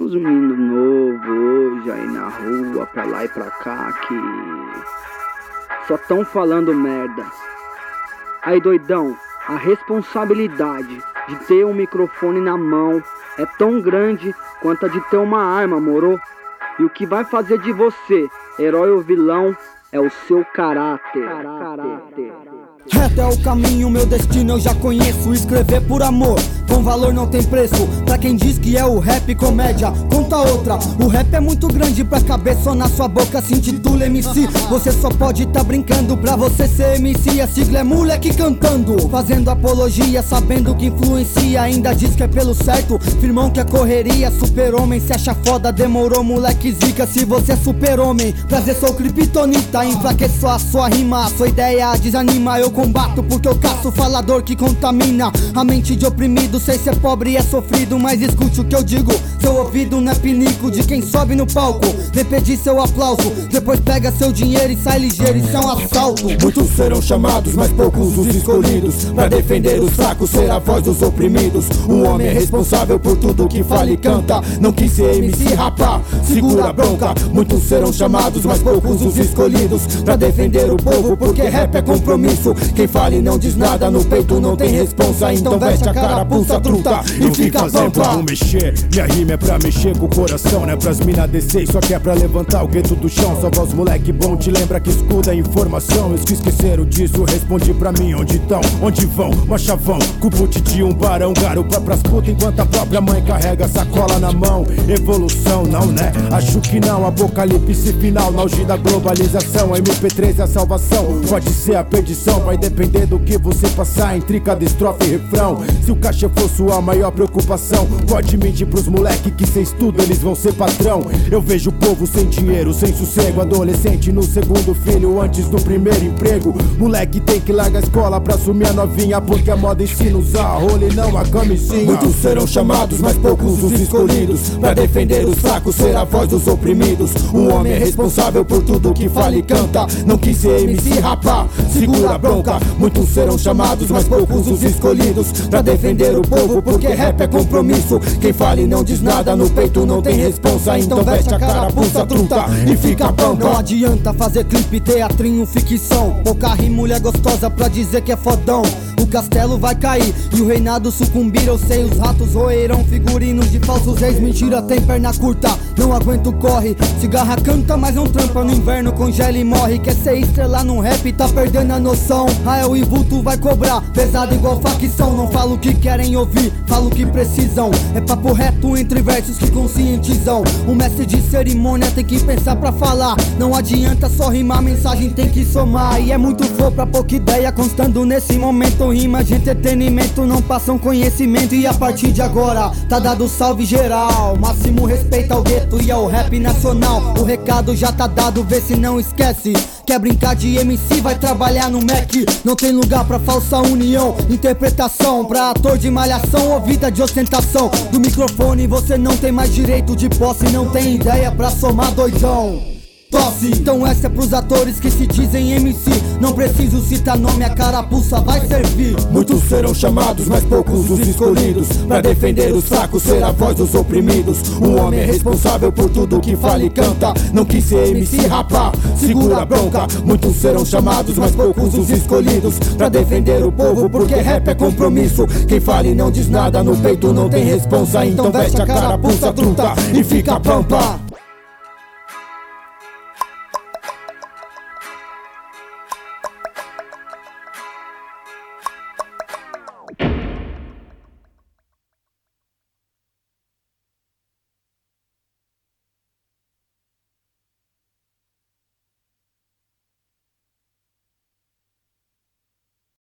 os meninos novos hoje aí na rua, pra lá e pra cá, que só tão falando merda. Aí, doidão, a responsabilidade de ter um microfone na mão é tão grande quanto a de ter uma arma, moro? E o que vai fazer de você herói ou vilão é o seu caráter. Rap é o caminho, meu destino eu já conheço. Escrever por amor, com valor não tem preço. Pra quem diz que é o rap comédia, conta outra. O rap é muito grande pra caber só na sua boca. Se intitula MC, você só pode tá brincando. Pra você ser MC, a sigla é moleque cantando, fazendo apologia, sabendo que influencia. Ainda diz que é pelo certo, firmão que é correria. Super-homem se acha foda, demorou moleque zica. Se você é super-homem, prazer sou kryptonita. Enfraqueço a sua rima, sua ideia desanima. Eu combato porque eu caço falador que contamina a mente de oprimido. Sei ser pobre e é sofrido, mas escute o que eu digo. Seu ouvido não é pinico de quem sobe no palco. Vem pedir seu aplauso, depois pega seu dinheiro e sai ligeiro. Isso é um assalto. Muitos serão chamados, mas poucos os escolhidos. Pra defender os fracos, ser a voz dos oprimidos. O homem é responsável por tudo que fala e canta. Não quis ser MC, rapá, segura a bronca. Muitos serão chamados, mas poucos os escolhidos. Pra defender o povo, porque rap é compromisso. Quem fala e não diz nada, no peito não tem responsa. Então veste a carapuça, truta, e fica pampa. Vamos mexer, minha rima é pra mexer com o coração. Não é pras mina descer, só que é pra levantar o gueto do chão. Só voz moleque bom, te lembra que escuda a informação. Os que esqueceram disso, responde pra mim onde tão, onde vão, machavão, cupute de um barão. Garupa pras putas enquanto a própria mãe carrega a sacola na mão. Evolução não, né? Acho que não, apocalipse final. Na auge da globalização, a MP3 é a salvação. Pode ser a perdição, vai depender do que você passar entre cada estrofe e refrão. Se o cachê for sua maior preocupação, pode mentir pros moleque que sem estudo eles vão ser patrão. Eu vejo o povo sem dinheiro, sem sossego, adolescente no segundo filho antes do primeiro emprego. Moleque tem que largar a escola pra assumir a novinha, porque a moda ensina usar a rola e não a camisinha. Muitos serão chamados, mas poucos os escolhidos. Pra defender os fracos, ser a voz dos oprimidos. O homem é responsável por tudo que fala e canta. Não quis ser MC, rapá, segura a bronca. Muitos serão chamados, mas poucos os escolhidos. Pra defender o povo, porque rap é compromisso. Quem fala e não diz nada, no peito não tem responsa. Então veste a carapuça, truta, e fica pampa. Não adianta fazer clipe, teatrinho, ficção. Pouca rima, mulher gostosa pra dizer que é fodão. O castelo vai cair e o reinado sucumbir. Eu sei, os ratos roerão figurinos de falsos reis. Mentira tem perna curta, não aguento corre. Cigarra canta, mas não trampa no inverno, congela e morre. Quer ser estrela num rap, tá perdendo a noção. Rael e vulto vai cobrar, pesado igual facção. Não falo o que querem ouvir, falo o que precisam. É papo reto entre versos que conscientizam. O mestre de cerimônia tem que pensar pra falar. Não adianta só rimar, mensagem tem que somar. E é muito flow pra pouca ideia, constando nesse momento. Rimas de entretenimento não passam conhecimento. E a partir de agora, tá dado salve geral. Máximo respeito ao gueto e ao rap nacional. O recado já tá dado, vê se não esquece. Quer brincar de MC, vai trabalhar no Mac. Não tem lugar pra falsa união. Interpretação pra ator de malhação ou vida de ostentação. Do microfone você não tem mais direito de posse. Não tem ideia pra somar, doidão. Tosse. Então essa é pros atores que se dizem MC. Não preciso citar nome, a carapuça vai servir. Muitos serão chamados, mas poucos os escolhidos. Pra defender os fracos, ser a voz dos oprimidos. O homem é responsável por tudo que fala e canta. Não quis ser MC, rapá, segura a bronca. Muitos serão chamados, mas poucos os escolhidos. Pra defender o povo, porque rap é compromisso. Quem fala e não diz nada, no peito não tem responsa. Então veste a carapuça, truta, e fica pampa.